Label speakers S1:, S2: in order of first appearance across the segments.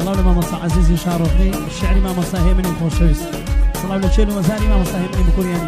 S1: صلاة لمامۆستا عزیزی شارۆخی شعری مامۆستا هێمنی خۆشەویست صلاة لە چێل و مەزاری مامۆستا هێمنی بکوریانی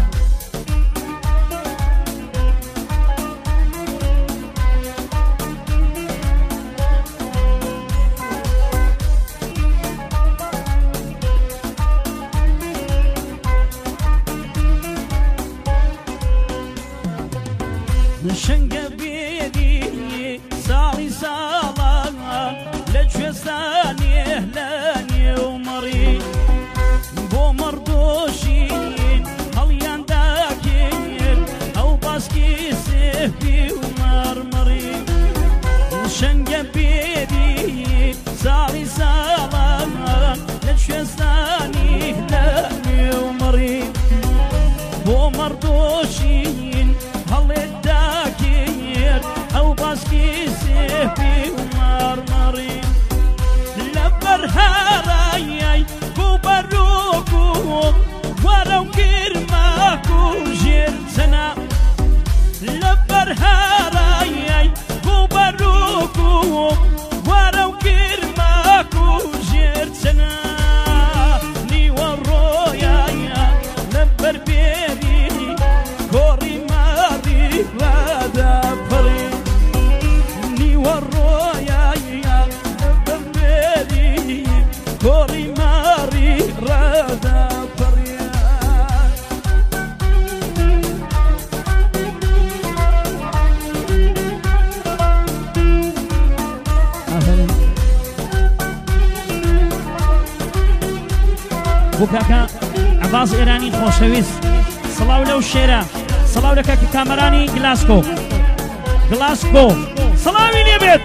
S2: شنگە بێری ساڵی ساڵان لە کوێستانێ لە نێومەڕی بۆ مەڕدۆشین هەڵیاندا کرد ئەو باسکی سێفی و مەڕمەڕی شنگە بێری ساڵی ساڵان لە کوێستانی لە نێومەڕی بۆ مەڕدۆشین هەڵێدا کرد ئەو باسکی سێفی و مەڕمەڕی لەبەر هەڕایای بۆ بەرۆک و وەرە و گرماک و ژێر چەنە لەبەر هەڕایای بۆ بەرۆک و وەرە و گرماک و ژێر چەنە نیوە ڕۆیایە لەبەر بێری کۆڕی ماری ڕادا پەڕی نیوە ڕۆیایە لەبەر بێری کۆڕی ماری ڕادا پەڕی
S1: بۆ کاکە عەباس ئێرانی خۆشەویست سڵاو لەو شێرە سڵاو لە کاکی کامەرانی گلاسکۆ سڵاوی لێبێت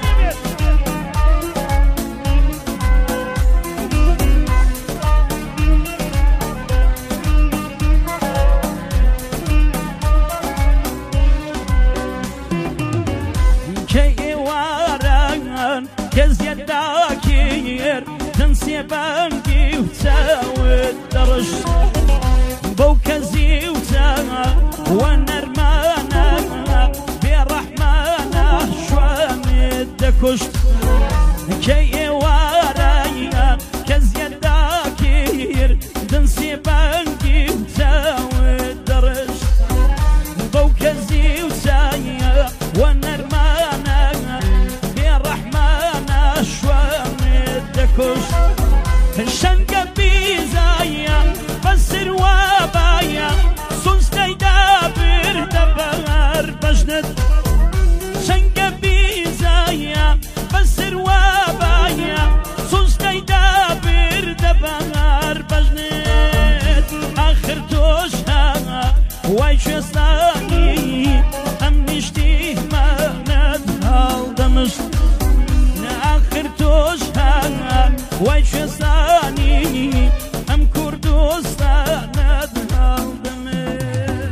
S2: کە ئێواران کەزیەدا کرد دەنسێ بانگی و چاوت دەڕش بەو کەزی و چاوە وە نەرمانە بێڕەحمانە شوانت دەکوشت کە ئێوارایان کەزیەدا کرد دەنسێ بانگی و چاوت دەڕش بەو کەزی و چاوە وە نەرمانە بێڕەحمانە شوانت دەکوشت شەنگە بیزایە بەسر وابایە سونستەیدا بردە بەر بەژنت شەنگە بیزایە بەسر وابایە سونستەیدا بردە بەر بەژنت ئاخر تۆش هەمە وای کوێستانی ئەم نیشتیمانەت هەڵدەمشت ئاخر تۆش هەمە وای کوێستانی ئەم کوردستانەت هەڵدەمشت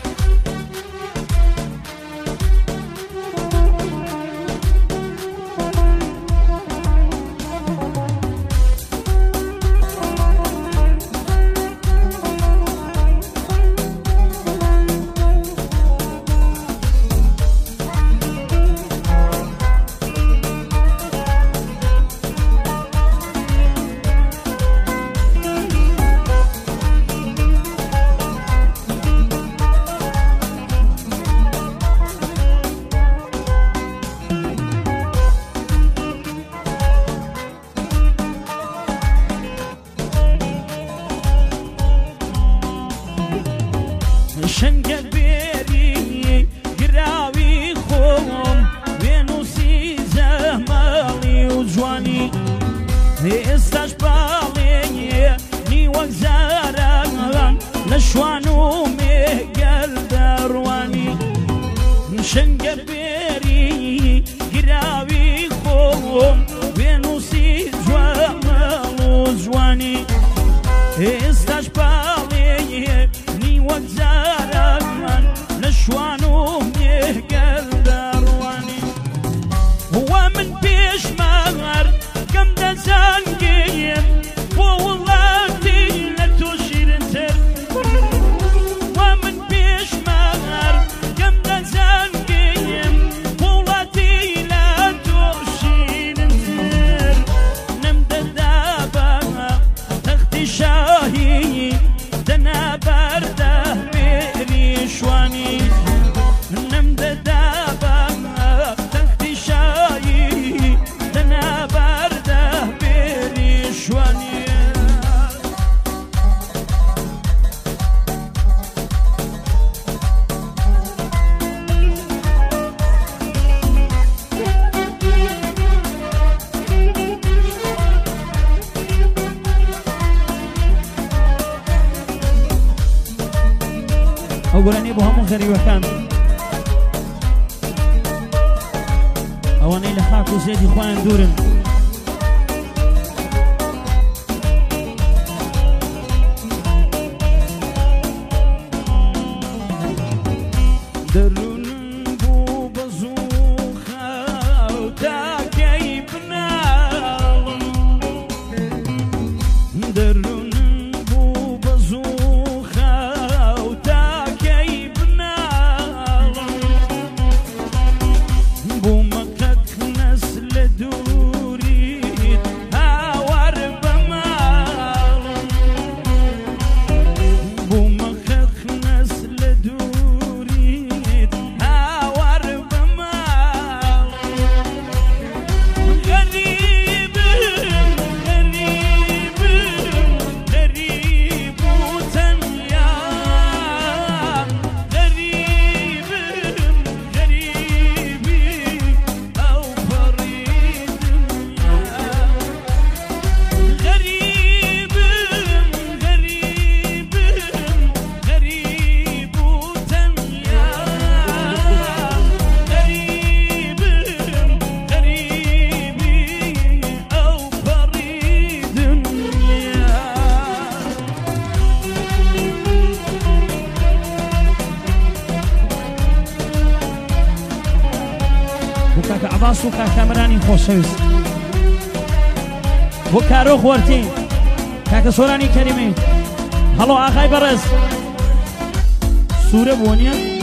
S2: شەنگە بێری گراوی خۆم وێنوسی زەماڵی و جوانی ئێستاش باڵێنیە نیوەک زاران لە شوان و مێگەل دەڕوانی شەنگە بێری گراوی خۆم وێنوسی جوامەڵ و جوانی ئێستاش باڵێنیە نیوەک زاران لە شوان و مێگەل دەڕوانی وا من پێشمەر کەم دەزانگەیم بۆ وڵاتی لە تۆ شیرنتر وا من پێشمەر کەم دەزانگەیم بۆ وڵاتی لە تۆ شیرنتر
S1: گۆرانی بۆ هەموو غەریبەکان ئەوانەی لە خاک و زێدی خۆیان دوورن عباس و کاکامرانی خۆشەویست بۆ کارۆ خوارتین کاکە سۆرانی کەریمی هەڵۆ ئاغای بەڕێز سوورە بۆ نییە